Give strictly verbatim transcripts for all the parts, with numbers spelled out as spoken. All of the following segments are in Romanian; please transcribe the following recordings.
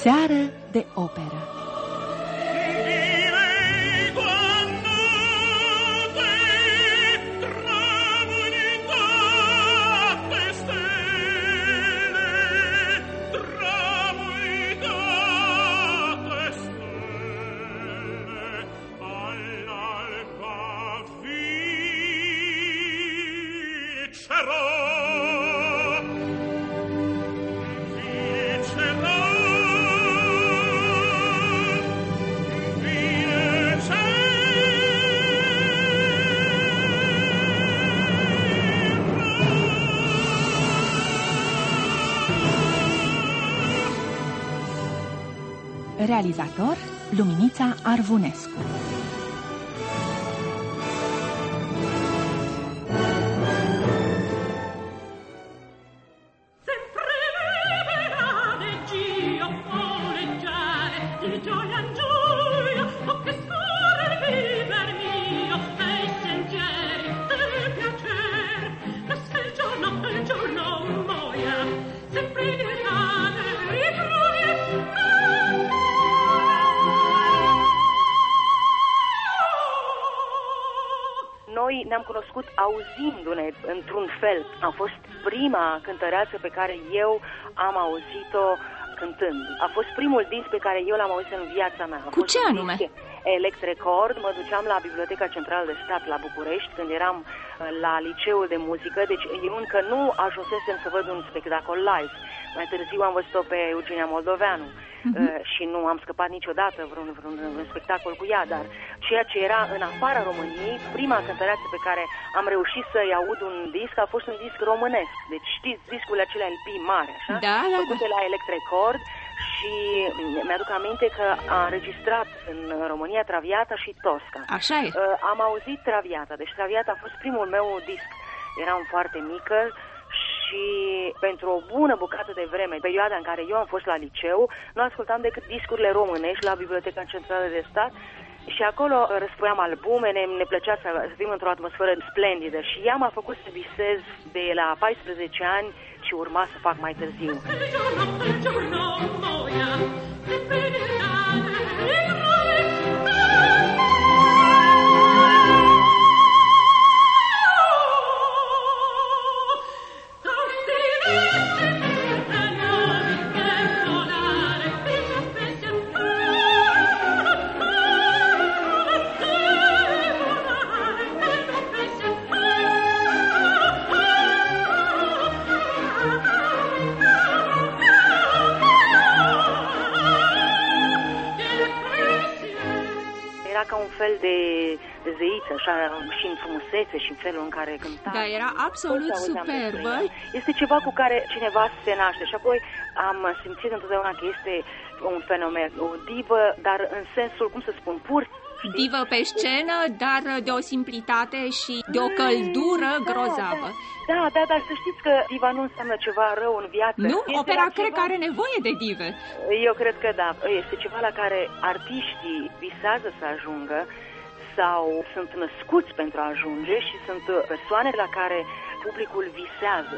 Seară de operă. Realizator Luminița Arvunescu. Noi ne-am cunoscut auzindu-ne într-un fel. A fost prima cântăreață pe care eu am auzit-o cântând. A fost primul disc pe care eu l-am auzit în viața mea. A Cu fost ce anume? Elect Record. Mă duceam la Biblioteca Centrală de Stat la București când eram la liceul de muzică, deci eu încă nu ajunsesem să văd un spectacol live. Mai târziu am văzut-o pe Eugenia Moldoveanu uh-huh. și nu am scăpat niciodată vreun, vreun, vreun spectacol cu ea, dar ceea ce era în afara României, prima cântăreață pe care am reușit să-i aud un disc a fost un disc românesc. Deci știți, discurile acelea L P mari, așa? Da, da, făcute da. la Elect Record. Și mi-aduc aminte că a înregistrat în România Traviata și Tosca. Așa e. Am auzit Traviata, deci Traviata a fost primul meu disc. Eram foarte mică și pentru o bună bucată de vreme, perioada în care eu am fost la liceu, nu ascultam decât discurile românești la Biblioteca Centrală de Stat și acolo răsfoiam albume, ne, ne plăcea să fim într-o atmosferă splendidă și ea m-a făcut să visez de la paisprezece ani și urma să fac mai târziu. Ca un fel de zeiță, așa, și în frumusețe și în felul în care cânta. Da, era absolut superbă. Este ceva cu care cineva se naște și apoi am simțit întotdeauna că este un fenomen, o divă, dar în sensul, cum să spun, pur. Divă pe scenă, dar de o simplitate și de o căldură da, grozavă. Da, da, da, dar să știți că diva nu înseamnă ceva rău în viață. Nu? Este opera cred ceva... că are nevoie de dive. Eu cred că da. Este ceva la care artiștii visează să ajungă sau sunt născuți pentru a ajunge și sunt persoane la care publicul visează.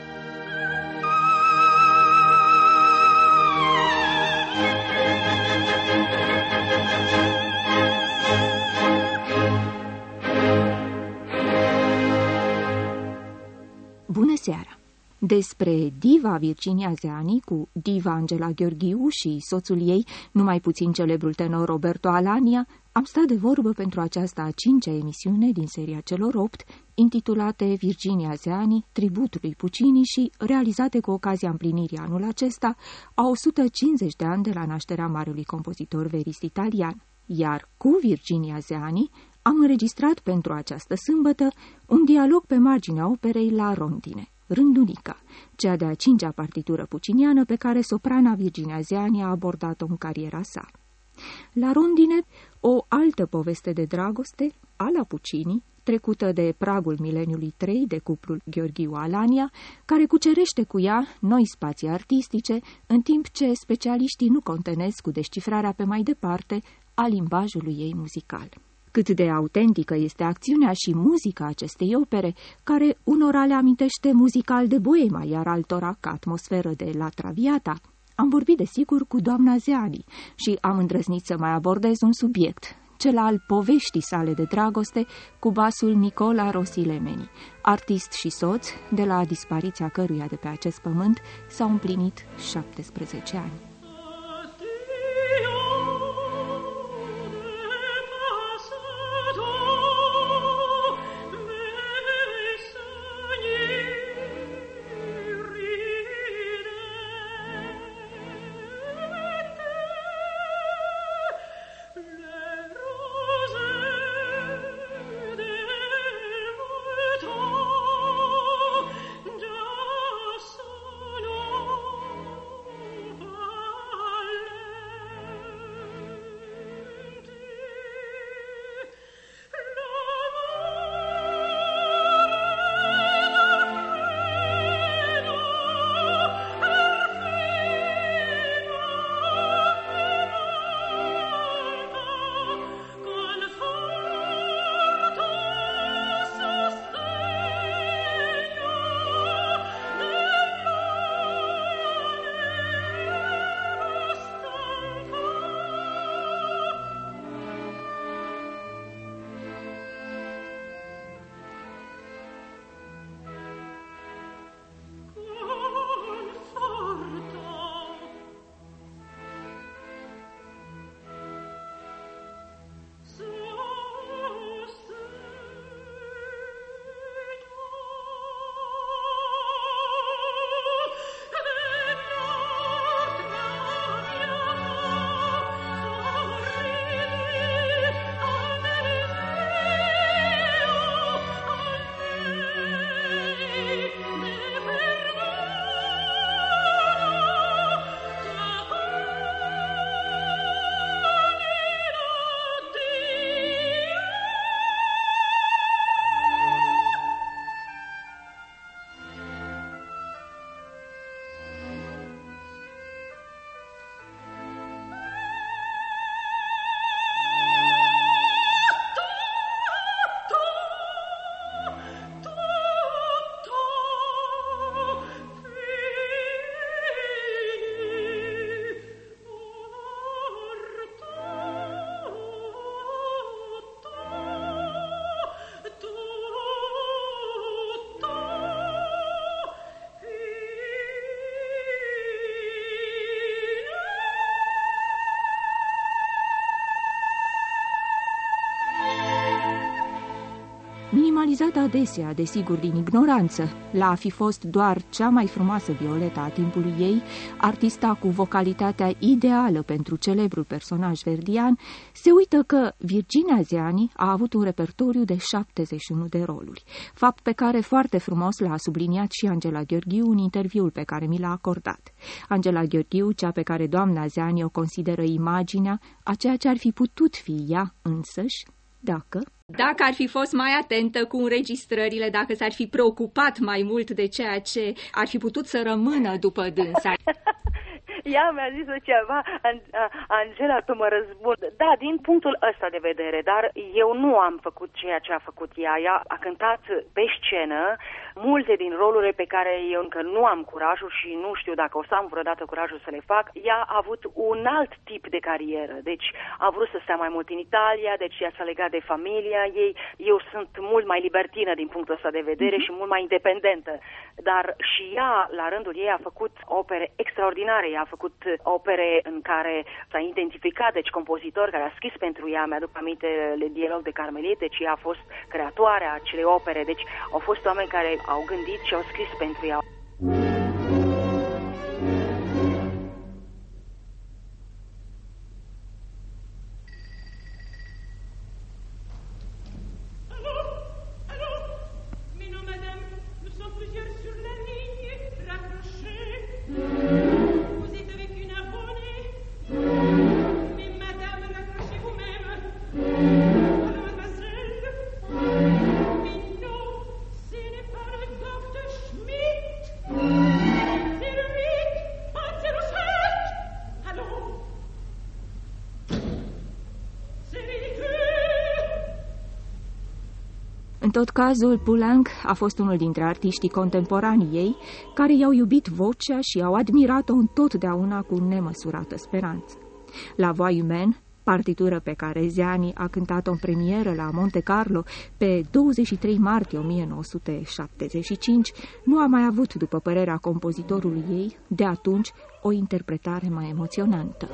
Bună seara! Despre diva Virginia Zeani cu diva Angela Gheorghiu și soțul ei, numai puțin celebrul tenor Roberto Alania, am stat de vorbă pentru aceasta a cincea emisiune din seria celor opt, intitulate Virginia Zeani, tribut lui Puccini și realizate cu ocazia împlinirii anul acesta a o sută cincizeci de ani de la nașterea marelui compozitor verist italian. Iar cu Virginia Zeani am înregistrat pentru această sâmbătă un dialog pe marginea operei La Rondine, Rândunica, cea de-a cincea partitură pucciniană pe care soprana Virginia Zeani a abordat-o în cariera sa. La Rondine, o altă poveste de dragoste, a la Puccini, trecută de pragul mileniului trei de cuplul Gheorghiu-Alania, care cucerește cu ea noi spații artistice, în timp ce specialiștii nu contenesc cu descifrarea pe mai departe a limbajului ei muzical. Cât de autentică este acțiunea și muzica acestei opere, care unora le amintește muzical de Boema, iar altora ca atmosferă de La Traviata, am vorbit desigur cu doamna Zeani și am îndrăznit să mai abordez un subiect, cel al poveștii sale de dragoste cu basul Nicola Rosilemeni, artist și soț, de la dispariția căruia de pe acest pământ s-au împlinit șaptesprezece ani. Minimalizată adesea, desigur, din ignoranță, la a fi fost doar cea mai frumoasă Violeta a timpului ei, artista cu vocalitatea ideală pentru celebrul personaj verdian, se uită că Virginia Zeani a avut un repertoriu de șaptezeci și unu de roluri, fapt pe care foarte frumos l-a subliniat și Angela Gheorghiu în interviul pe care mi l-a acordat. Angela Gheorghiu, cea pe care doamna Zeani o consideră imaginea a ceea ce ar fi putut fi ea însăși, dacă... Dacă ar fi fost mai atentă cu înregistrările, dacă s-ar fi preocupat mai mult de ceea ce ar fi putut să rămână după dânsa. Ea mi-a zis ceva, Angela, tu mă răzbun. Da, din punctul ăsta de vedere, dar eu nu am făcut ceea ce a făcut ea. Ea a cântat pe scenă multe din rolurile pe care eu încă nu am curajul și nu știu dacă o să am vreodată curajul să le fac. Ea a avut un alt tip de carieră, deci a vrut să stea mai mult în Italia, deci ea s-a legat de familia ei. Eu sunt mult mai libertină din punctul ăsta de vedere mm-hmm. și mult mai independentă. Dar și ea, la rândul ei, a făcut opere extraordinare. Ea a făcut opere în care s-a identificat, deci compozitor care a scris pentru ea, mi-aduc aminte Le Dialog de Carmelit, deci ea a fost creatoarea acelei opere, deci au fost oameni care au gândit și au scris pentru ea. În tot cazul, Poulenc a fost unul dintre artiștii contemporanii ei care i-au iubit vocea și au admirat-o întotdeauna cu nemăsurată speranță. La Voix humaine, partitură pe care Ziani a cântat-o în premieră la Monte Carlo pe douăzeci și trei martie o mie nouă sute șaptezeci și cinci, nu a mai avut, după părerea compozitorului ei, de atunci o interpretare mai emoționantă.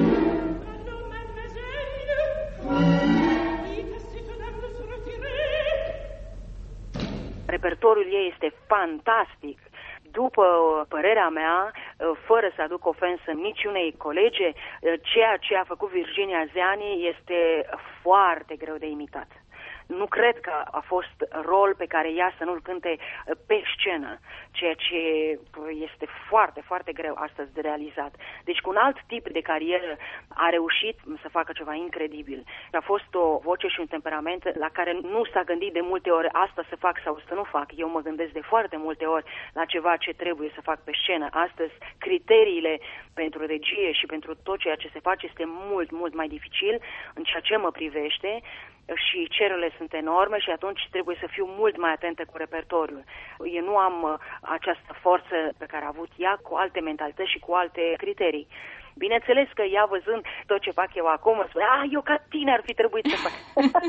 Repertoriul ei este fantastic. După părerea mea, fără să aduc ofensă niciunei colege, ceea ce a făcut Virginia Ziani este foarte greu de imitat. Nu cred că a fost rol pe care ea să nu-l cânte pe scenă, ceea ce este foarte, foarte greu astăzi de realizat. Deci cu un alt tip de carieră a reușit să facă ceva incredibil. A fost o voce și un temperament la care nu s-a gândit de multe ori asta să fac sau să nu fac. Eu mă gândesc de foarte multe ori la ceva ce trebuie să fac pe scenă. Astăzi criteriile pentru regie și pentru tot ceea ce se face este mult, mult mai dificil în ceea ce mă privește. Și cererile sunt enorme și atunci trebuie să fiu mult mai atentă cu repertoriul. Eu nu am această forță pe care a avut ea cu alte mentalități și cu alte criterii. Bineînțeles că ea, văzând tot ce fac eu acum, îmi spune, a, eu ca tine ar fi trebuit să fac.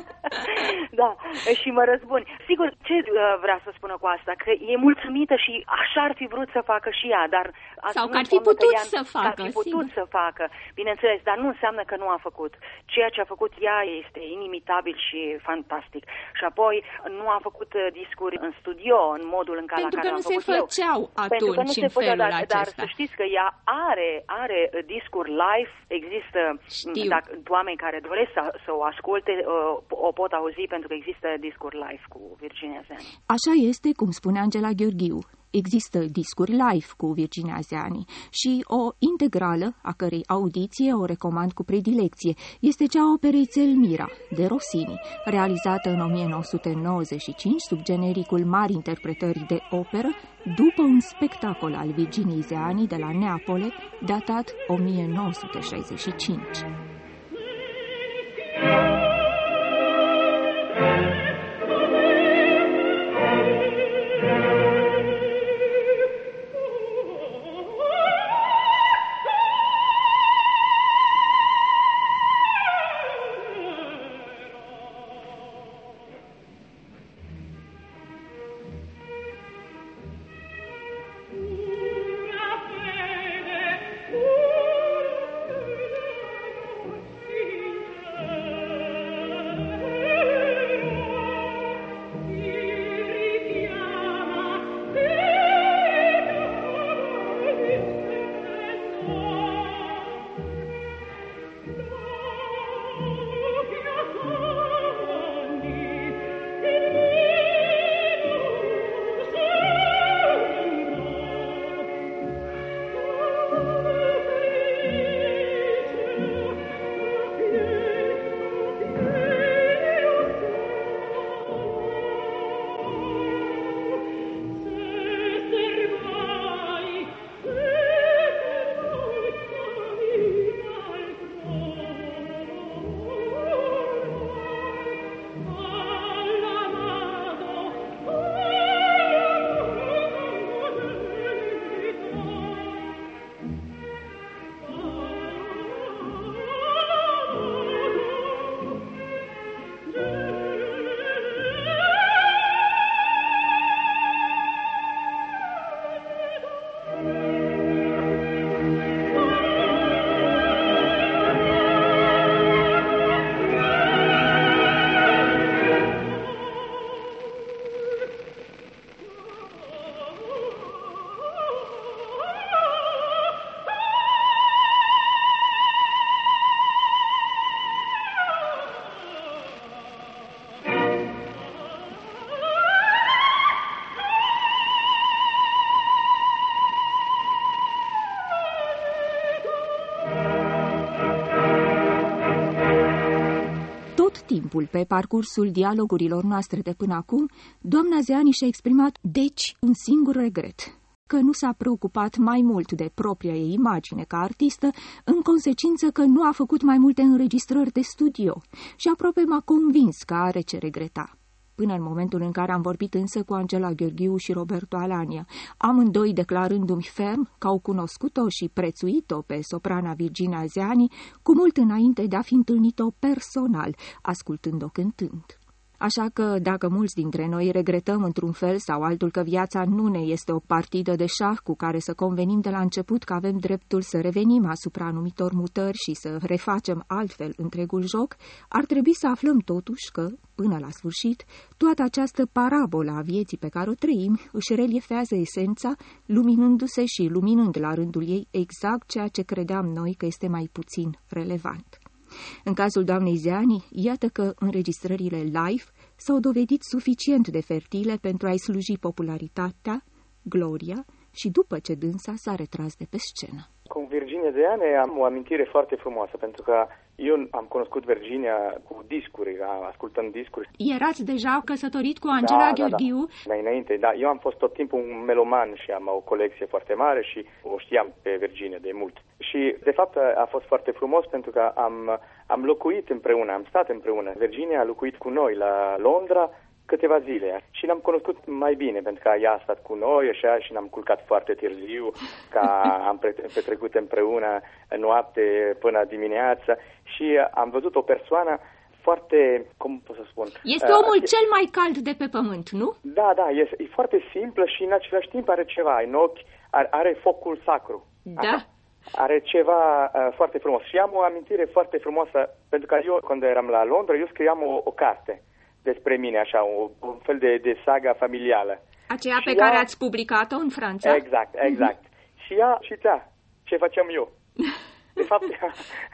Da, și mă răzbun. Sigur, ce vrea să spună cu asta? Că e mulțumită și așa ar fi vrut să facă și ea, dar... Sau că ar fi putut ea, să facă, că ar fi putut sigur. să facă, bineînțeles, dar nu înseamnă că nu a făcut. Ceea ce a făcut ea este inimitabil și fantastic. Și apoi nu a făcut discuri în studio, în modul în care Pentru la care că am nu se făcut făceau eu. atunci în făcea, felul dar, acesta. Dar să știți că ea are, are discuri live, există dacă, oameni care doresc să, să o asculte, o pot auzi pentru că există discuri live cu Virginia Ziani. Așa este, cum spune Angela Gheorghiu. Există discuri live cu Virginia Ziani și o integrală, a cărei audiție o recomand cu predilecție, este cea a operei Zelmira, de Rossini, realizată în o mie nouă sute nouăzeci și cinci sub genericul Mari interpretări de operă, după un spectacol al Virginiei Ziani de la Neapole, datat o mie nouă sute șaizeci și cinci. Timpul pe parcursul dialogurilor noastre de până acum, doamna Ziani și-a exprimat, deci, un singur regret, că nu s-a preocupat mai mult de propria ei imagine ca artistă, în consecință că nu a făcut mai multe înregistrări de studio și aproape m-a convins că are ce regreta. până în momentul în care am vorbit însă cu Angela Gheorghiu și Roberto Alania, amândoi declarându-mi ferm că au cunoscut-o și prețuit-o pe soprana Virginia Azeani cu mult înainte de a fi întâlnit-o personal, ascultând-o cântând. Așa că, dacă mulți dintre noi regretăm într-un fel sau altul că viața nu ne este o partidă de șah cu care să convenim de la început că avem dreptul să revenim asupra anumitor mutări și să refacem altfel întregul joc, ar trebui să aflăm totuși că, până la sfârșit, toată această parabolă a vieții pe care o trăim își reliefează esența, luminându-se și luminând la rândul ei exact ceea ce credeam noi că este mai puțin relevant. În cazul doamnei Zeani, iată că înregistrările live s-au dovedit suficient de fertile pentru a-i sluji popularitatea, gloria și după ce dânsa s-a retras de pe scenă. Cu Virginia Zeani am o amintire foarte frumoasă, pentru că eu am cunoscut Virginia cu discuri, ascultând discuri. Erați deja căsătorit cu Angela da, Gheorghiu? Da, da. Mai înainte, da. Eu am fost tot timpul un meloman și am o colecție foarte mare și o știam pe Virginia de mult. Și, de fapt, a fost foarte frumos pentru că am, am locuit împreună, am stat împreună. Virginia a locuit cu noi la Londra câteva zile și ne-am cunoscut mai bine, pentru că ea a stat cu noi așa, și ne-am culcat foarte târziu, că am petrecut împreună noapte până dimineața și am văzut o persoană foarte, cum pot să spun... Este omul uh, cel mai cald de pe pământ, nu? Da, da, este, e foarte simplă și în același timp are ceva în ochi, are, are focul sacru. Da. Aha. Are ceva uh, foarte frumos și am o amintire foarte frumoasă, pentru că eu, când eram la Londra, eu scriam o, o carte despre mine, așa, o, un fel de, de saga familială. Aceea și pe ea... care ați publicat-o în Franța? Exact, exact. Mm-hmm. Și ea citea ce făceam eu. De fapt, ea,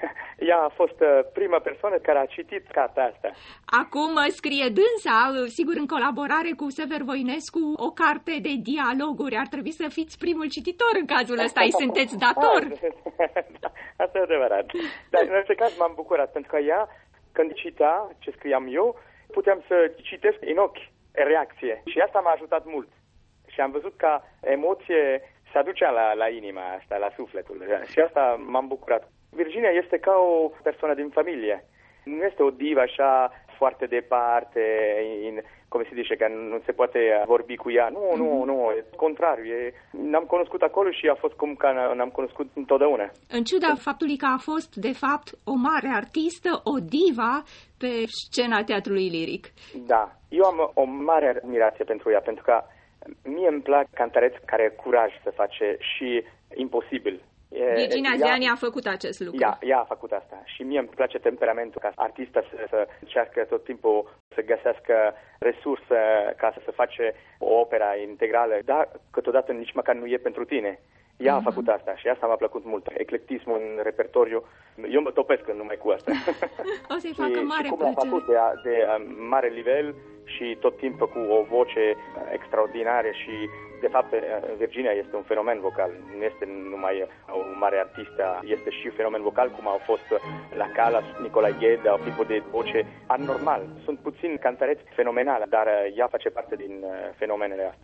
ea a fost prima persoană care a citit cartea asta. Acum scrie dânsa, sigur în colaborare cu Sever Voinescu, o carte de dialoguri. Ar trebui să fiți primul cititor în cazul ăsta, îi sunteți dator. Da, asta e adevărat. Dar în orice caz m-am bucurat, pentru că ea, când citea ce scriam eu, puteam să citesc în ochi reacție. Și asta m-a ajutat mult. Și am văzut că emoție se aducea la, la inima asta, la sufletul. Și asta m-am bucurat. Virginia este ca o persoană din familie. Nu este o divă așa foarte departe, in, cum se zice, că nu se poate vorbi cu ea. Nu, nu, nu, e contrariu. E, ne-am cunoscut acolo și a fost cum că ne-am cunoscut întotdeauna. În ciuda faptului că a fost, de fapt, o mare artistă, o diva pe scena teatrului liric. Da, eu am o mare admirație pentru ea, pentru că mie îmi plac cântăreți care au curaj să face și imposibil. Virginia Zeani a făcut acest lucru. Ea, ea a făcut asta și mie îmi place temperamentul ca artista să, să încearcă tot timpul să găsească resurse ca să se face o opera integrală, dar câteodată nici măcar nu e pentru tine. Ea uh-huh. a făcut asta și asta m-a plăcut mult. Eclectismul în repertoriu, eu mă topesc numai cu asta. O să-i facă și, mare și cum plăcere. l-a făcut de, de mare nivel și tot timpul cu o voce extraordinară și, de fapt, Virginia este un fenomen vocal. Nu este numai o mare artistă, este și un fenomen vocal, cum au fost la Callas, Nicolae Ghede, au tipul de voce anormal. Sunt puțini cântăreți fenomenale, dar ea face parte din fenomenele astea.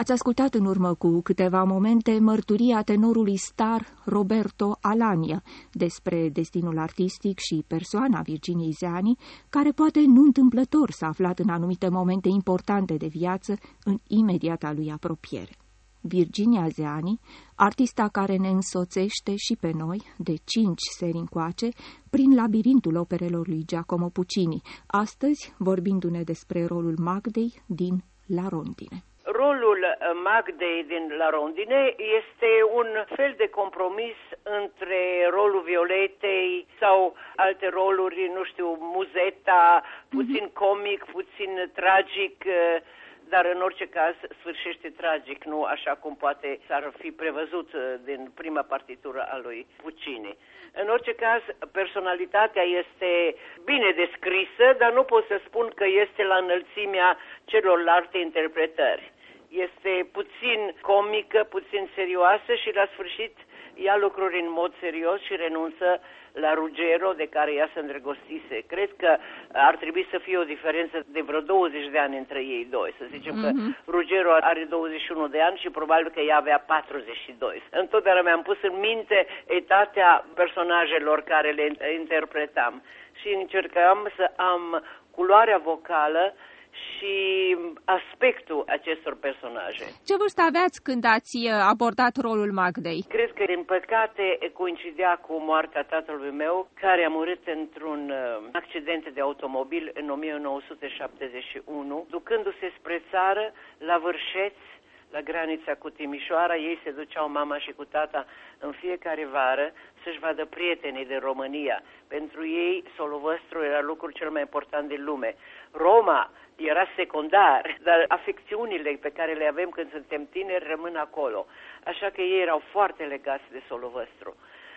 Ați ascultat în urmă cu câteva momente mărturia tenorului star Roberto Alania despre destinul artistic și persoana Virginiei Zeani, care poate nu întâmplător s-a aflat în anumite momente importante de viață în imediata lui apropiere. Virginia Zeani, artista care ne însoțește și pe noi, de cinci seri încoace, prin labirintul operelor lui Giacomo Puccini, astăzi vorbindu-ne despre rolul Magdei din La Rondine. Rolul Magdei din La Rondine este un fel de compromis între rolul Violetei sau alte roluri, nu știu, muzeta, puțin comic, puțin tragic, dar în orice caz sfârșește tragic, nu așa cum poate s-ar fi prevăzut din prima partitură a lui Puccini. În orice caz, personalitatea este bine descrisă, dar nu pot să spun că este la înălțimea celorlalte interpretări. Este puțin comică, puțin serioasă și la sfârșit ia lucruri în mod serios și renunță la Ruggero, de care ea se îndrăgostise. Cred că ar trebui să fie o diferență de vreo douăzeci de ani între ei doi. Să zicem mm-hmm. că Ruggero are douăzeci și unu de ani și probabil că ea avea patruzeci și doi. Întotdeauna mi-am pus în minte etatea personajelor care le interpretam și încercam să am culoarea vocală și aspectul acestor personaje. Ce vârstă aveați când ați abordat rolul Magdei? Cred că, din păcate, coincidea cu moartea tatălui meu, care a murit într-un accident de automobil în o mie nouă sute șaptezeci și unu, ducându-se spre țară, la Vârșeț, la granița cu Timișoara. Ei se duceau, mama și cu tata, în fiecare vară să-și vadă prietenii din România. Pentru ei, Solovăstru era lucrul cel mai important din lume. Roma era secundar, dar afecțiunile pe care le avem când suntem tineri rămân acolo. Așa că ei erau foarte legați de Solovăstru.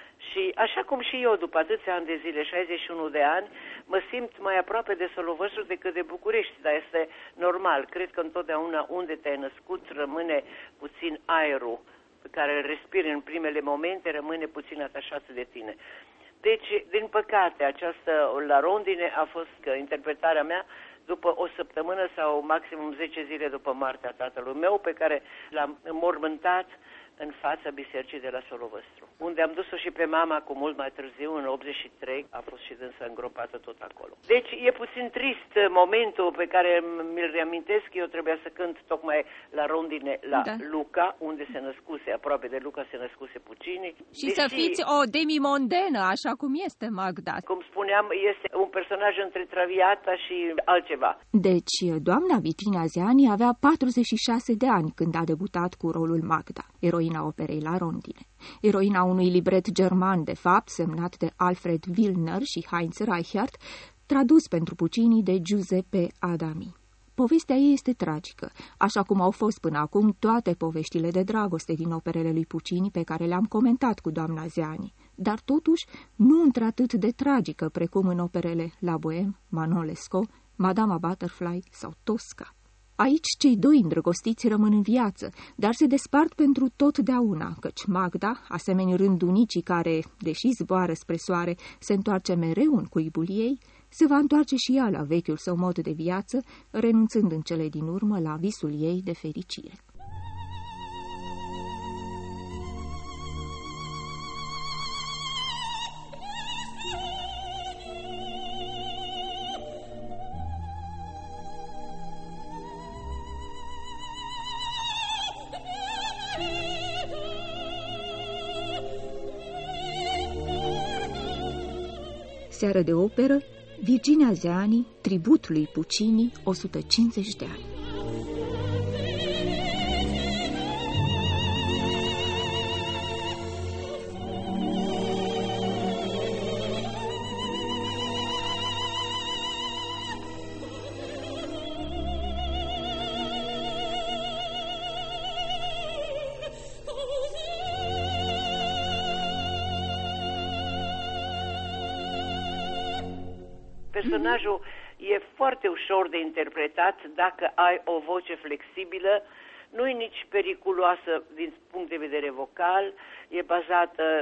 Și așa cum și eu, după atâția ani de zile, șaizeci și unu de ani, mă simt mai aproape de Solovăstru decât de București, dar este normal. Cred că întotdeauna unde te-ai născut rămâne puțin aerul pe care îl respiri în primele momente, rămâne puțin atașat de tine. Deci, din păcate, această La Rondine a fost că interpretarea mea după o săptămână sau maximum zece zile după moartea tatălui meu, pe care l-am înmormântat în fața bisericii de la Solovăstru, unde am dus-o și pe mama cu mult mai târziu, în optzeci și trei, a fost și dânsă îngropată tot acolo. Deci e puțin trist momentul pe care mi-l reamintesc. Eu trebuia să cânt tocmai La Rondine la da. Luca, unde se născuse, aproape de Luca se născuse Puccini. Și deși, să fiți o demimondenă, așa cum este Magda. Cum spuneam, este un personaj între Traviata și altceva. Deci, doamna Virginia Zeani avea patruzeci și șase de ani când a debutat cu rolul Magda, eroina operei La Rondine, eroina unui libret german, de fapt, semnat de Alfred Wilner și Heinz Reichert, tradus pentru Puccini de Giuseppe Adami. Povestea ei este tragică, așa cum au fost până acum toate poveștile de dragoste din operele lui Puccini pe care le-am comentat cu doamna Zeani, dar totuși nu într-atât de tragică precum în operele La Bohème, Manon Lescaut, Madama Butterfly sau Tosca. Aici cei doi îndrăgostiți rămân în viață, dar se despart pentru totdeauna, căci Magda, asemenea rândunicii care, deși zboară spre soare, se întoarce mereu în cuibul ei, se va întoarce și ea la vechiul său mod de viață, renunțând în cele din urmă la visul ei de fericire. Seară de operă, Virginia Zeani, tribut lui Puccini, o sută cincizeci de ani. Personajul e foarte ușor de interpretat dacă ai o voce flexibilă, nu e nici periculoasă din punct de vedere vocal, e bazată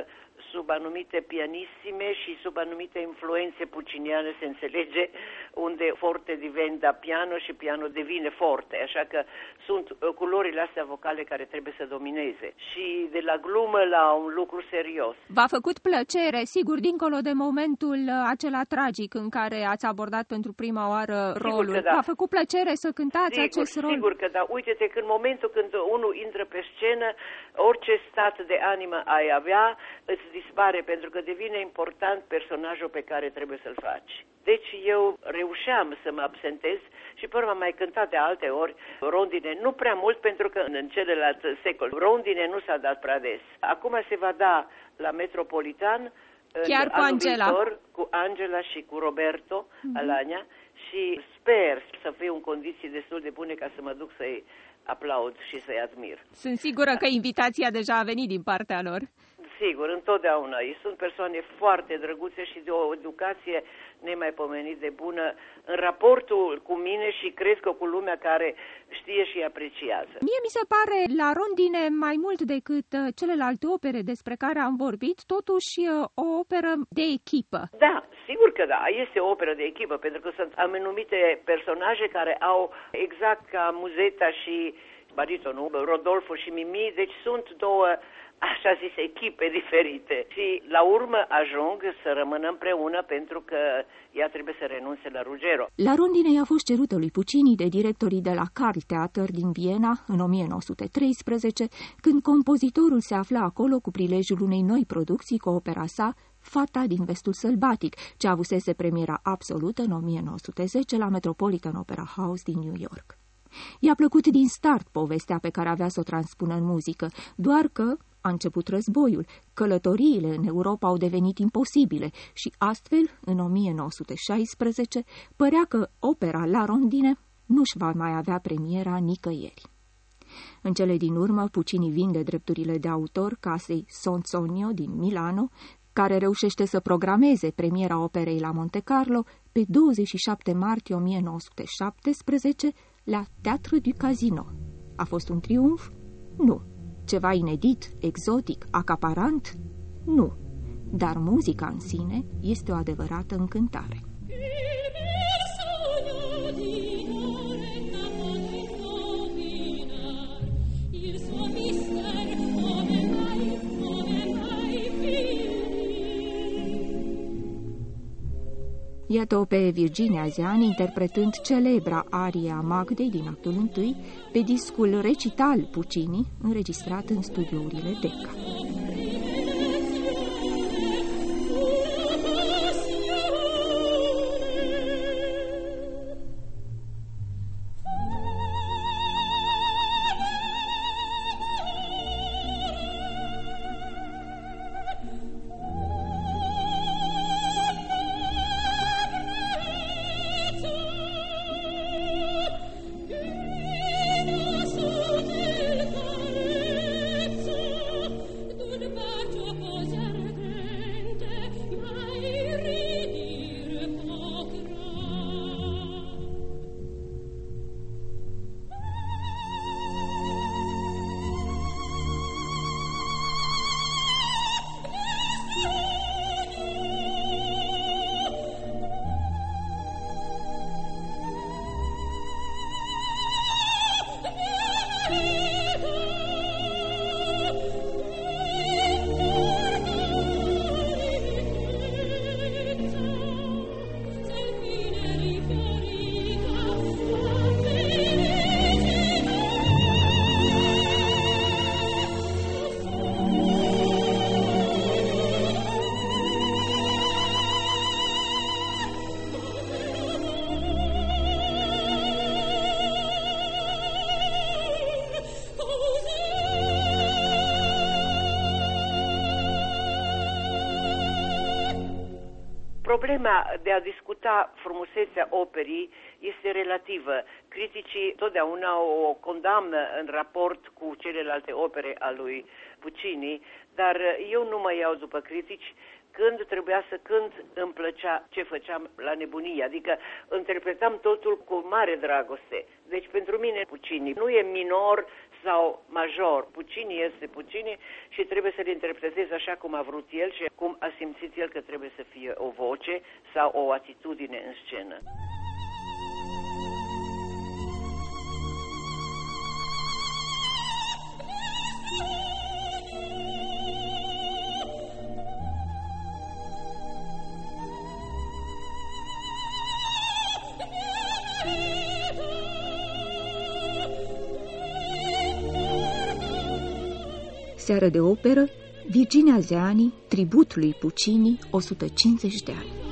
sub anumite pianissime și sub anumite influențe pucciniane, se înțelege, unde forte diventa piano și piano devine forte, așa că sunt culorile astea vocale care trebuie să domineze. Și de la glumă la un lucru serios. V-a făcut plăcere, sigur, dincolo de momentul acela tragic în care ați abordat pentru prima oară rolul. Da. V-a făcut plăcere să cântați sigur, acest rol? Sigur că da. Uite-te că în momentul când unul intră pe scenă, orice stat de animă ai avea, îți dispare, pentru că devine important personajul pe care trebuie să-l faci. Deci eu reușeam să mă absentez și până am mai cântat de alte ori rondine, nu prea mult, pentru că în celălalt secol rondine nu s-a dat prea des. Acum se va da la Metropolitan, chiar cu Angela. Viitor, cu Angela și cu Roberto mm-hmm. Alania, și sper să fiu în condiții destul de bune ca să mă duc să-i aplaud și să-i admir. Sunt sigură că invitația deja a venit din partea lor. Sigur, întotdeauna. Ei sunt persoane foarte drăguțe și de o educație nemaipomenit de bună în raportul cu mine și cred că cu lumea care știe și apreciază. Mie mi se pare la rondine, mai mult decât celelalte opere despre care am vorbit, totuși o operă de echipă. Da, sigur că da, este o operă de echipă, pentru că sunt anumite personaje care au, exact ca Muzeta și baritonul, Rodolfo și Mimi, deci sunt două, așa zis, echipe diferite. Și la urmă ajung să rămână împreună pentru că ea trebuie să renunțe la Ruggero. La rondine i-a fost cerută lui Puccini de directorii de la Carl Theater din Viena în o mie nouă sute treisprezece, când compozitorul se afla acolo cu prilejul unei noi producții cu opera sa Fata din vestul sălbatic, ce avusese premiera absolută în o mie nouă sute zece la Metropolitan Opera House din New York. I-a plăcut din start povestea pe care avea să o transpună în muzică, doar că a început războiul, călătoriile în Europa au devenit imposibile și astfel, în o mie nouă sute șaisprezece, părea că opera La Rondine nu-și va mai avea premiera nicăieri. În cele din urmă, Puccini vinde drepturile de autor casei Sonzonio din Milano, care reușește să programeze premiera operei la Monte Carlo pe douăzeci și șapte martie o mie nouă sute șaptesprezece la Teatru du Casino. A fost un triumf? Nu. Ceva inedit, exotic, acaparant? Nu. Dar muzica în sine este o adevărată încântare. Iată-o pe Virginia Zean interpretând celebra aria Magdei din actul întâi pe discul Recital Puccini, înregistrat în studiourile Decca. Problema de a discuta frumusețea operii este relativă. Criticii totdeauna o condamnă în raport cu celelalte opere a lui Puccini, dar eu nu mă iau după critici Când trebuia să cânt, îmi plăcea ce făceam la nebunie, adică interpretam totul cu mare dragoste. Deci pentru mine Puccini nu e minor sau major. Puccini este Puccini și trebuie să-l interpreteze așa cum a vrut el și cum a simțit el că trebuie să fie o voce sau o atitudine în scenă. Seară de operă, Virginia Zeani, tribut lui Puccini, o sută cincizeci de ani.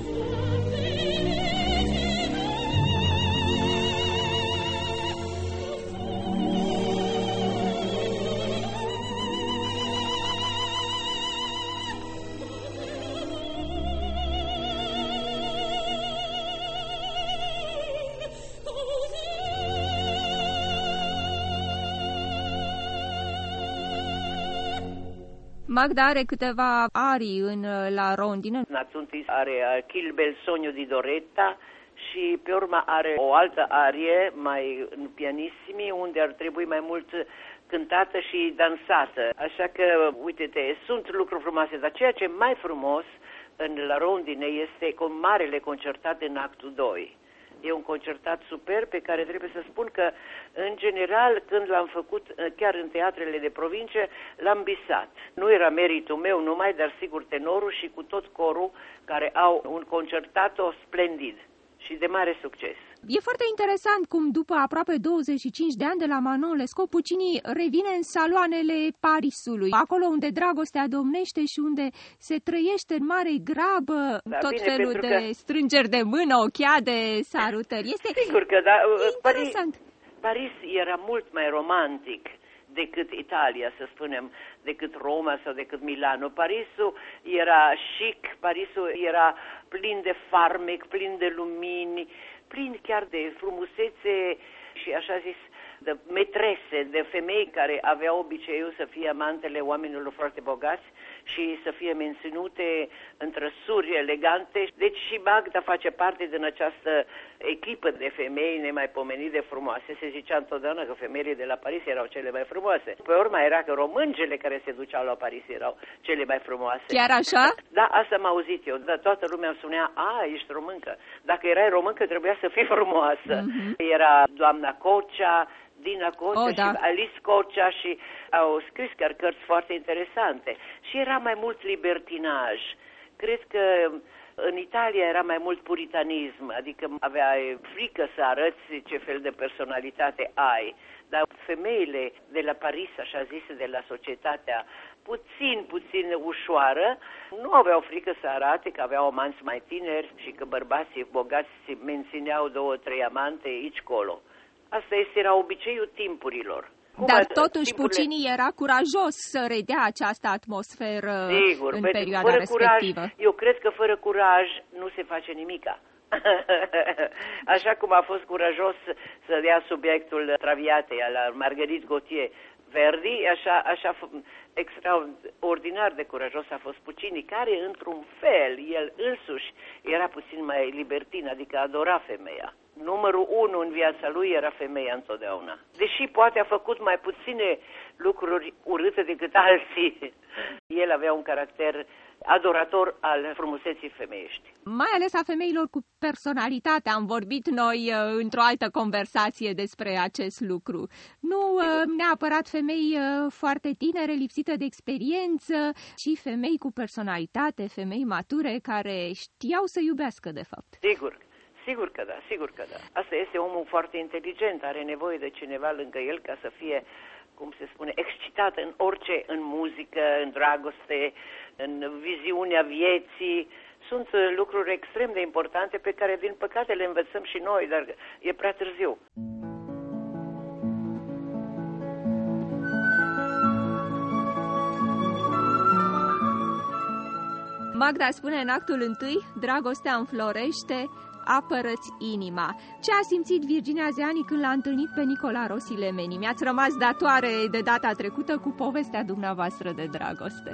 Magda are câteva arii în la rondină. Națuntis are Kill Bel Sogno di Doretta și pe urmă are o altă arie mai pianissimi unde ar trebui mai mult cântată și dansată. Așa că, uite-te, sunt lucruri frumoase, dar ceea ce e mai frumos în la rondine este cu marele concertat în actul doi. E un concertat super pe care trebuie să spun că, în general, când l-am făcut chiar în teatrele de provincie, l-am bisat. Nu era meritul meu numai, dar sigur tenorul și cu tot corul care au un concertato splendid și de mare succes. E foarte interesant cum după aproape douăzeci și cinci de ani de la Manon Lescaut, Puccini revine în saloanele Parisului, acolo unde dragostea domnește și unde se trăiește în mare grabă, da, tot bine, felul de că... strângeri de mână, ochiade, sarutări. Este sigur că da, interesant. Paris, Paris era mult mai romantic decât Italia, să spunem, decât Roma sau decât Milano. Parisul era chic, Parisul era plin de farmec, plin de lumini, plin chiar de frumusețe și așa zis de metrese, de femei care aveau obiceiul să fie amantele oamenilor foarte bogați și să fie menținute în trăsuri elegante. Deci și Magda face parte din această echipă de femei nemaipomenit de frumoase. Se zicea întotdeauna că femeile de la Paris erau cele mai frumoase. Pe urma era că româncele care se duceau la Paris erau cele mai frumoase. Chiar așa? Da, asta am auzit eu. Dar toată lumea îmi spunea, a, ești româncă. Dacă erai româncă, trebuia să fii frumoasă. Mm-hmm. Era doamna Cocea, Dina Cocea oh, da. și Alice Cocea și au scris chiar cărți foarte interesante. Și era mai mult libertinaj. Cred că în Italia era mai mult puritanism, adică aveai frică să arăți ce fel de personalitate ai. Dar femeile de la Paris, așa zise, de la societatea puțin, puțin ușoară, nu aveau frică să arate că aveau amanți mai tineri și că bărbații bogați mențineau două, trei amante aici-colo. Asta este, era obiceiul timpurilor. Cum Dar totuși timpurile... Puccini era curajos să redea această atmosferă Sigur, în perioada fără respectivă. Curaj, eu cred că fără curaj nu se face nimica. Așa cum a fost curajos să dea subiectul Traviatei al Marguerite Gautier Verdi, așa, așa extraordinar de curajos a fost Puccini, care într-un fel, el însuși, era puțin mai libertin, adică adora femeia. Numărul unu în viața lui era femeia întotdeauna. Deși poate a făcut mai puține lucruri urâte decât alții, el avea un caracter adorator al frumuseții femeiești. Mai ales a femeilor cu personalitate. Am vorbit noi uh, într-o altă conversație despre acest lucru. Nu uh, neapărat femei uh, foarte tinere, lipsite de experiență, ci femei cu personalitate, femei mature, care știau să iubească, de fapt. Sigur. Sigur că da, sigur că da. Asta este omul foarte inteligent, are nevoie de cineva lângă el ca să fie, cum se spune, excitat în orice, în muzică, în dragoste, în viziunea vieții. Sunt lucruri extrem de importante pe care, din păcate, le învățăm și noi, dar e prea târziu. Magda spune în actul întâi, dragostea înflorește, apără-ți inima. Ce a simțit Virginia Zeani când l-a întâlnit pe Nicola Rossi Lemeni? Mi-ați rămas datoare de data trecută cu povestea dumneavoastră de dragoste.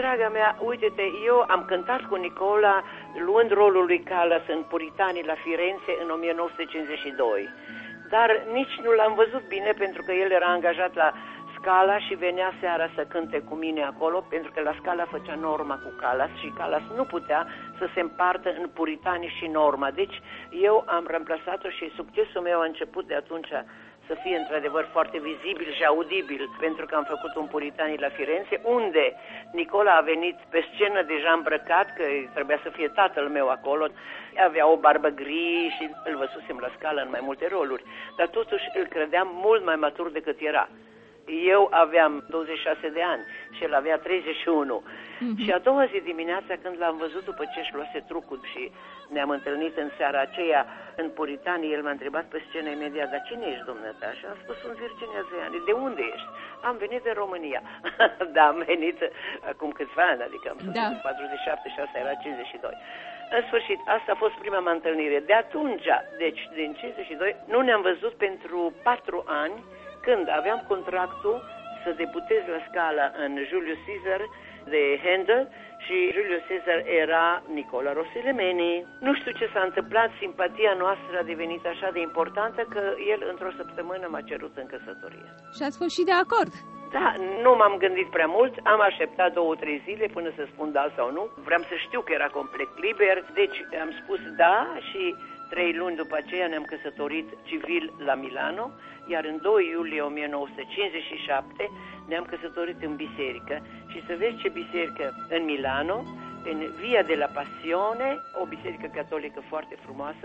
Draga mea, uite-te, eu am cântat cu Nicola luând rolul lui Callas în Puritanii la Firenze în o mie nouă sute cincizeci și doi. Dar nici nu l-am văzut bine pentru că el era angajat la Scala și venea seara să cânte cu mine acolo, pentru că la Scala făcea Norma cu Callas și Callas nu putea să se împartă în Puritanii și Norma. Deci eu am reemplăsat-o și succesul meu a început de atunci să fie într-adevăr foarte vizibil și audibil, pentru că am făcut un Puritanii la Firenze, unde Nicola a venit pe scenă deja îmbrăcat, că trebuia să fie tatăl meu acolo, avea o barbă gri și îl văzusem la Scala în mai multe roluri, dar totuși îl credeam mult mai matur decât era. Eu aveam douăzeci și șase de ani și el avea treizeci și unu. Mm-hmm. Și a doua zi dimineața, când l-am văzut după ce își luase trucul și ne-am întâlnit în seara aceea în Puritanii, el m-a întrebat pe scenă imediat, dar cine ești, dumneata? Și am spus, sunt Virginia Zeani. De unde ești? Am venit din România. Da, am venit acum câțiva ani, adică am sunt da. în patruzeci și șapte și asta era cincizeci și doi. În sfârșit, asta a fost prima mea întâlnire. De atunci, deci din cincizeci și doi, nu ne-am văzut pentru patru ani, când aveam contractul să debutez la Scala în Julius Caesar de Handel și Julius Caesar era Nicola Rossi-Lemeni. Nu știu ce s-a întâmplat, simpatia noastră a devenit așa de importantă că el într-o săptămână m-a cerut în căsătorie. Și ați fost și de acord? Da, nu m-am gândit prea mult, am așteptat două, trei zile până să spun da sau nu. Vreau să știu că era complet liber, deci am spus da și trei luni după aceea ne-am căsătorit civil la Milano, iar în doi iulie o mie nouă sute cincizeci și șapte ne-am căsătorit în biserică. Și să vezi ce biserică în Milano, în Via de la Pasione, o biserică catolică foarte frumoasă.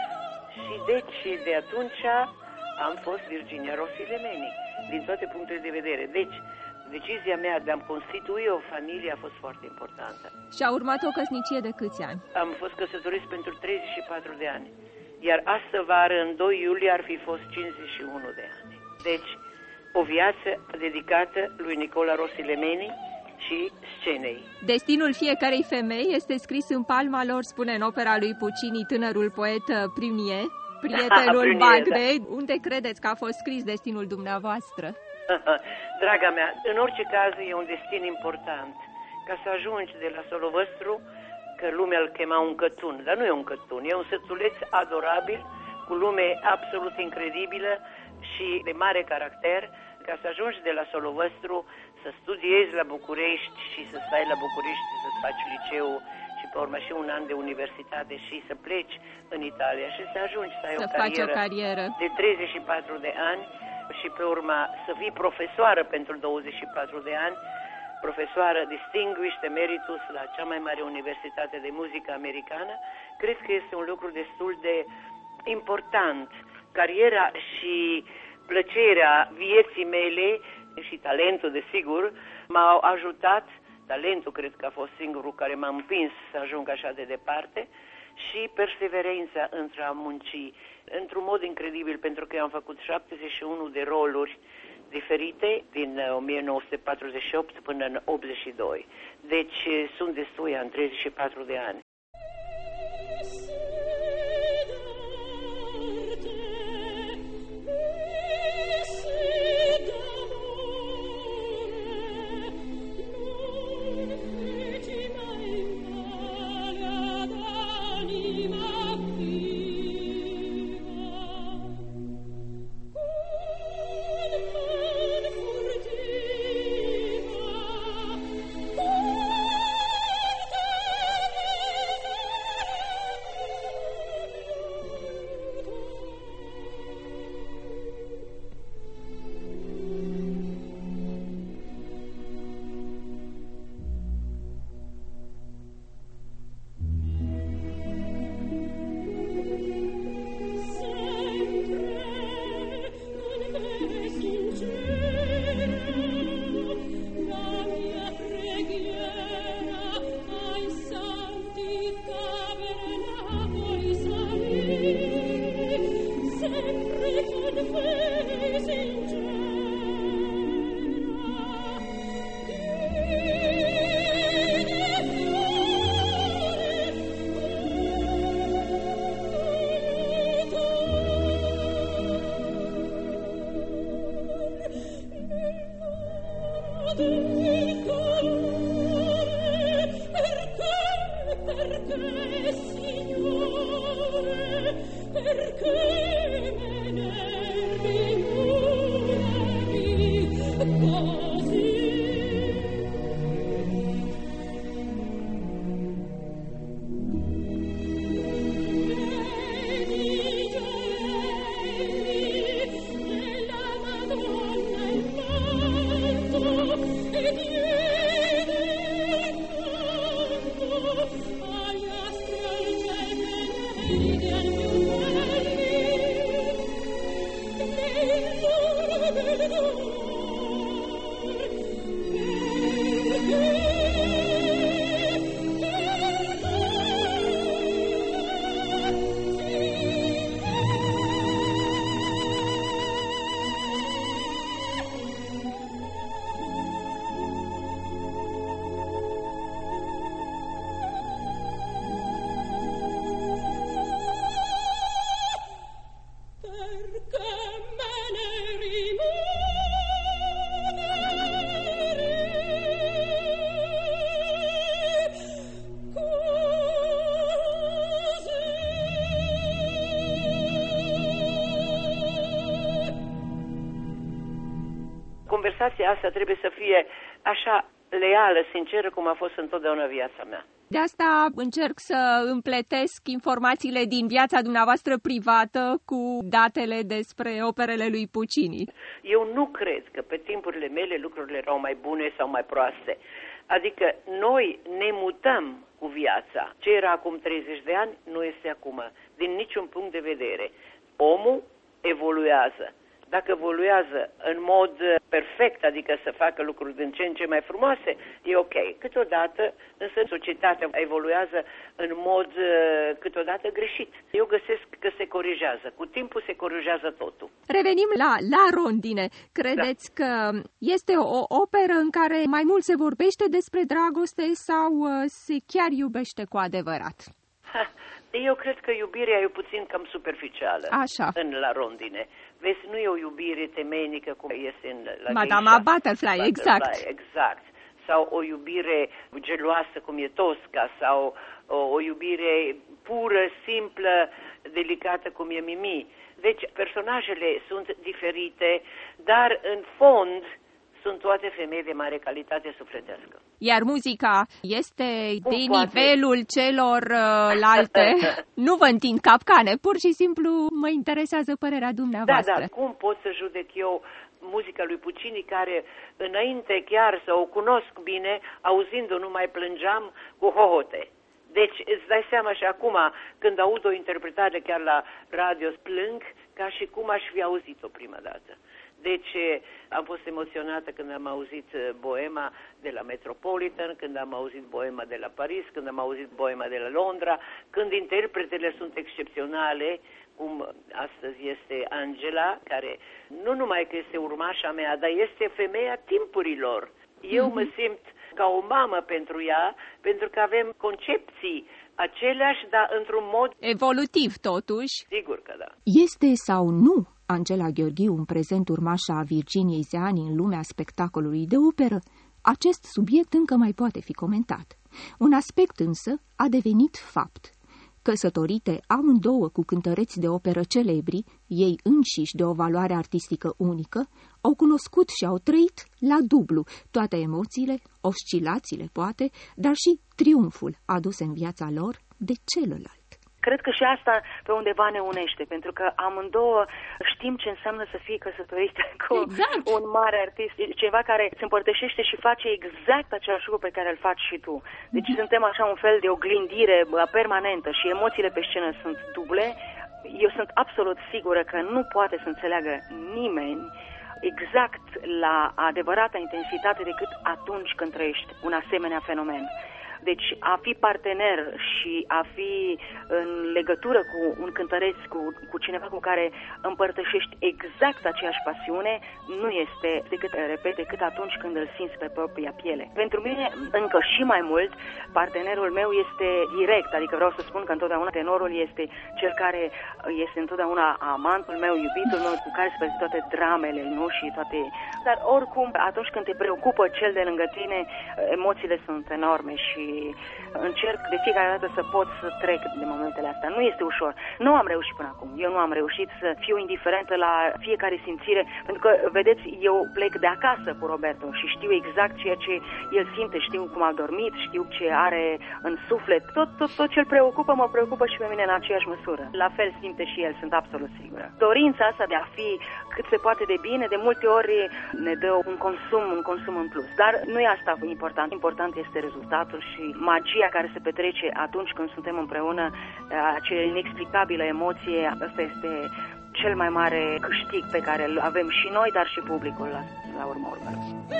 Și deci de atunci am fost Virginia Rossi-Lemeni, din toate punctele de vedere. Deci, decizia mea de a-mi constitui o familie a fost foarte importantă. Și a urmat o căsnicie de câți ani? Am fost căsătorit pentru treizeci și patru de ani. Iar astă vară, în doi iulie, ar fi fost cincizeci și unu de ani. Deci, o viață dedicată lui Nicola Rossi-Lemeni și scenei. Destinul fiecarei femei este scris în palma lor, spune în opera lui Puccini tânărul poet Prunier, prietenul Bagde. Da. Unde credeți că a fost scris destinul dumneavoastră? Draga mea, în orice caz e un destin important. Ca să ajungi de la Solovăstru, că lumea îl chema un cătun, dar nu e un cătun, e un sătuleț adorabil, cu lume absolut incredibilă și de mare caracter, ca să ajungi de la Solovăstru, să studiezi la București și să stai la București, să-ți faci liceu și pe urmă și un an de universitate și să pleci în Italia și să ajungi să ai să o, carieră o carieră de treizeci și patru de ani și pe urmă să fii profesoară pentru douăzeci și patru de ani, profesoară distinguished emeritus la cea mai mare universitate de muzică americană. Cred că este un lucru destul de important. Cariera și plăcerea vieții mele și talentul, desigur, m-au ajutat. Talentul cred că a fost singurul care m-a împins să ajung așa de departe și perseverența între a munci într-un mod incredibil, pentru că eu am făcut șaptezeci și unu de roluri diferite din o mie nouă sute patruzeci și opt până în optzeci și doi. Deci sunt destui ani, treizeci și patru de ani. Thank you. Conversația asta trebuie să fie așa leală, sinceră, cum a fost întotdeauna viața mea. De asta încerc să împletesc informațiile din viața dumneavoastră privată cu datele despre operele lui Puccini. Eu nu cred că pe timpurile mele lucrurile erau mai bune sau mai proaste. Adică noi ne mutăm cu viața. Ce era acum treizeci de ani nu este acum, din niciun punct de vedere. Omul evoluează. Dacă evoluează în mod perfect, adică să facă lucruri din ce în ce mai frumoase, e ok. Câteodată, însă, societatea evoluează în mod câteodată greșit. Eu găsesc că se corigează. Cu timpul se corigează totul. Revenim la, la Rondine. Credeți da. că este o operă în care mai mult se vorbește despre dragoste sau se chiar iubește cu adevărat? Ha. Eu cred că iubirea e puțin cam superficială. Așa. În La Rondine. Vezi, nu e o iubire temeinică cum este în La Madama Butterfly, Butterfly, exact. Exact. Sau o iubire geloasă cum e Tosca, sau o, o iubire pură, simplă, delicată cum e Mimi. Deci personajele sunt diferite, dar în fond sunt toate femei de mare calitate sufletească. Iar muzica este Cum de poate? nivelul celorlalte. Nu vă întind capcane, pur și simplu mă interesează părerea dumneavoastră. Da, da, cum pot să judec eu muzica lui Puccini, care înainte chiar să o cunosc bine, auzind-o nu mai plângeam cu hohote. Deci îți dai seama și acum, când aud o interpretare chiar la radio, plâng ca și cum aș fi auzit-o prima dată. Deci am fost emoționată când am auzit Boema de la Metropolitan, când am auzit Boema de la Paris, când am auzit Boema de la Londra, când interpretele sunt excepționale, cum astăzi este Angela, care nu numai că este urmașa mea, dar este femeia timpurilor. Eu mă simt ca o mamă pentru ea, pentru că avem concepții aceleași, dar într-un mod evolutiv totuși. Sigur că da. Este sau nu Angela Gheorghiu în prezent urmașa Virginiei Zeani în lumea spectacolului de operă? Acest subiect încă mai poate fi comentat. Un aspect însă a devenit fapt. Căsătorite amândouă cu cântăreți de operă celebri, ei înșiși de o valoare artistică unică, au cunoscut și au trăit la dublu toate emoțiile, oscilațiile poate, dar și triumful adus în viața lor de celălalt. Cred că și asta pe undeva ne unește, pentru că amândouă știm ce înseamnă să fii căsătorită cu exact. un mare artist, ceva care se împărtășește și face exact același lucru pe care îl faci și tu. Deci mm-hmm. suntem așa un fel de oglindire permanentă și emoțiile pe scenă sunt duble. Eu sunt absolut sigură că nu poate să înțeleagă nimeni exact la adevărata intensitate decât atunci când trăiești un asemenea fenomen. Deci a fi partener și a fi în legătură cu un cântăreț, cu, cu cineva cu care împărtășești exact aceeași pasiune, nu este decât, repet, decât atunci când îl simți pe propria piele. Pentru mine, încă și mai mult, partenerul meu este direct, adică vreau să spun că întotdeauna tenorul este cel care este întotdeauna amantul meu, iubitul meu, cu care se toate dramele, nu? Și toate... Dar oricum, atunci când te preocupă cel de lângă tine, emoțiile sunt enorme și încerc de fiecare dată să pot să trec de momentele astea. Nu este ușor. Nu am reușit până acum. Eu nu am reușit să fiu indiferentă la fiecare simțire, pentru că, vedeți, eu plec de acasă cu Roberto și știu exact ceea ce el simte, știu cum a dormit, știu ce are în suflet. Tot, tot, tot ce îl preocupă, mă preocupă și pe mine în aceeași măsură. La fel simte și el, sunt absolut sigură. Dorința asta de a fi cât se poate de bine, de multe ori ne dă un consum, un consum în plus. Dar nu e asta important. Important este rezultatul și magia care se petrece atunci când suntem împreună, acea inexplicabilă emoție, ăsta este cel mai mare câștig pe care îl avem și noi, dar și publicul la, la urma urmelor.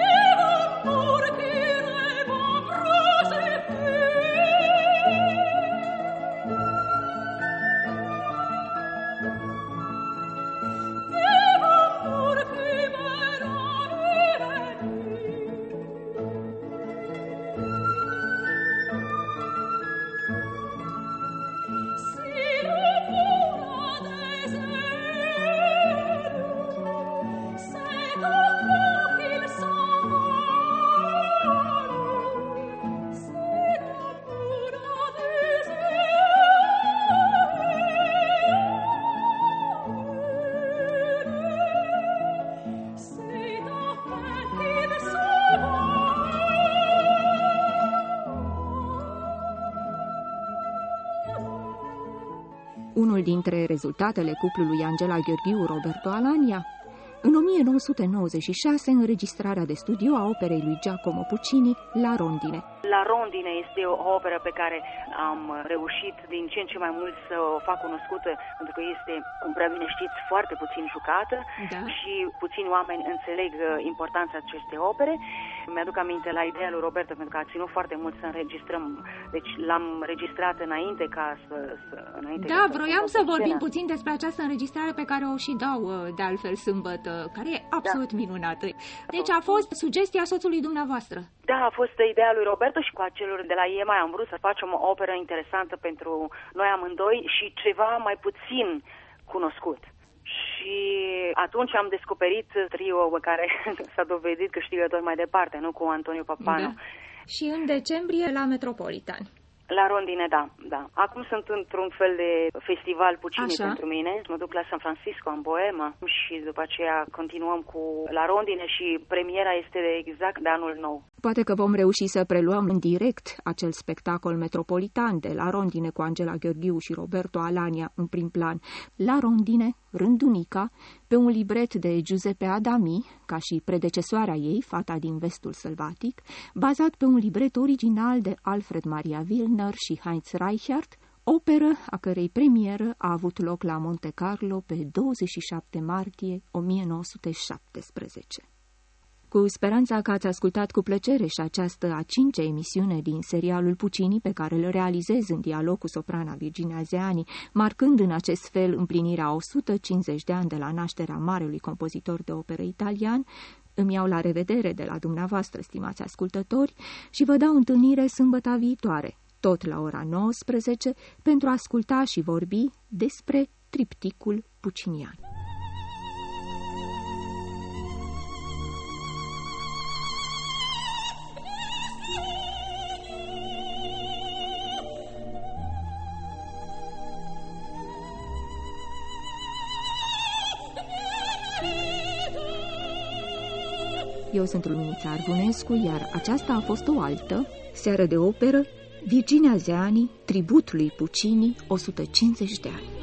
Unul dintre rezultatele cuplului Angela Gheorghiu-Roberto Alania, în o mie nouă sute nouăzeci și șase, înregistrarea de studio a operei lui Giacomo Puccini, La Rondine. La Rondine este o operă pe care am reușit din ce în ce mai mult să o fac cunoscută, pentru că este, cum prea bine știți, foarte puțin jucată, da. Și puțini oameni înțeleg importanța acestei opere. Mi-aduc aminte la ideea lui Roberto, pentru că a ținut foarte mult să înregistrăm, deci l-am înregistrat înainte ca să... să înainte da, ca vroiam să, să vorbim puțin despre această înregistrare pe care o și dau de altfel sâmbătă, care e absolut da. minunată. Deci a fost sugestia soțului dumneavoastră. Da, a fost ideea lui Roberto și cu acelor de la E M I am vrut să facem o operă interesantă pentru noi amândoi și ceva mai puțin cunoscut. Și atunci am descoperit trio care s-a dovedit câștigător mai departe, nu cu Antonio Pappano. Da. Și în decembrie la Metropolitan. La Rondine, da, da. Acum sunt într-un fel de festival Puccini Așa. pentru mine. Mă duc la San Francisco, în Boema, și după aceea continuăm cu La Rondine și premiera este exact de anul nou. Poate că vom reuși să preluăm în direct acel spectacol metropolitan de La Rondine cu Angela Gheorghiu și Roberto Alania în prim plan. La Rondine, Rândunica, pe un libret de Giuseppe Adami, ca și predecesoarea ei, Fata din Vestul Sălbatic, bazat pe un libret original de Alfred Maria Wilner și Heinz Reichert, operă a cărei premieră a avut loc la Monte Carlo pe douăzeci și șapte martie o mie nouă sute șaptesprezece. Cu speranța că ați ascultat cu plăcere și această a cincea emisiune din serialul Puccini pe care îl realizez în dialog cu soprana Virginia Zeani, marcând în acest fel împlinirea a o sută cincizeci de ani de la nașterea marelui compozitor de operă italian, îmi iau la revedere de la dumneavoastră, stimați ascultători, și vă dau întâlnire sâmbăta viitoare, tot la ora nouăsprezece, pentru a asculta și vorbi despre tripticul puccinian. Eu sunt Luminița Arvunescu, iar aceasta a fost o altă seară de operă, Virginia Zeani, tribut lui Puccini, o sută cincizeci de ani.